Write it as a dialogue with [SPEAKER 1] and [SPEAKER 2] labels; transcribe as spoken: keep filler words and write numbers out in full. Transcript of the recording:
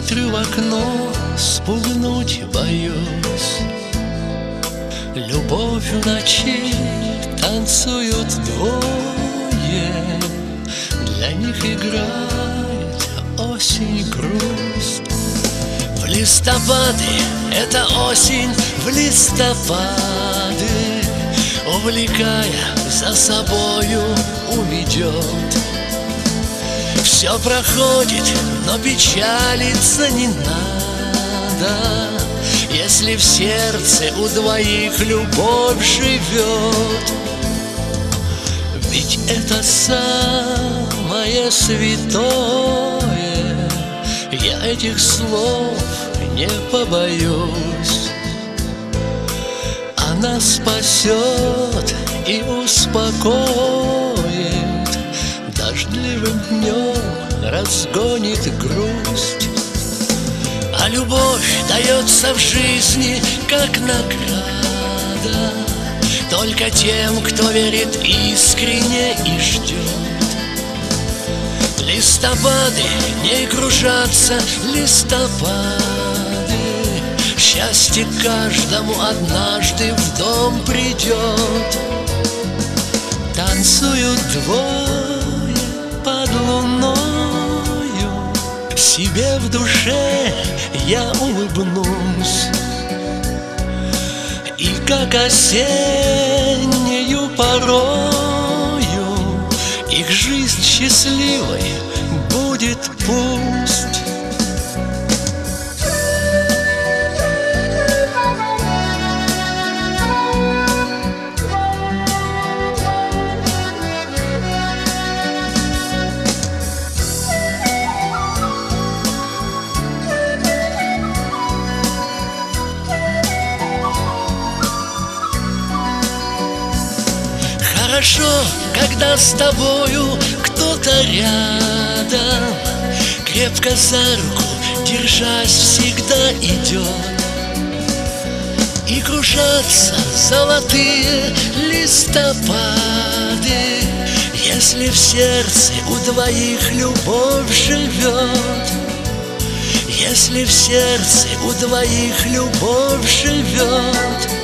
[SPEAKER 1] Смотрю в окно, спугнуть боюсь. Любовь в ночи танцуют двое, для них играет осень грусть. В листопады, это осень в листопады, увлекая за собою уведет. Все проходит, но печалиться не надо, если в сердце у двоих любовь живет. Ведь это самое святое, я этих слов не побоюсь. Она спасет и успокоит, дождливым днем разгонит грусть. А любовь дается в жизни как награда только тем, кто верит искренне и ждет. Листопады не кружатся, листопады, счастье каждому однажды в дом придет. Танцуют двое под луною, себе в душе я улыбнусь. И как осеннею порою их жизнь счастливой будет пусть. Хорошо, когда с тобою кто-то рядом, крепко за руку держась всегда идет. И кружатся золотые листопады, если в сердце у двоих любовь живет. Если в сердце у двоих любовь живет.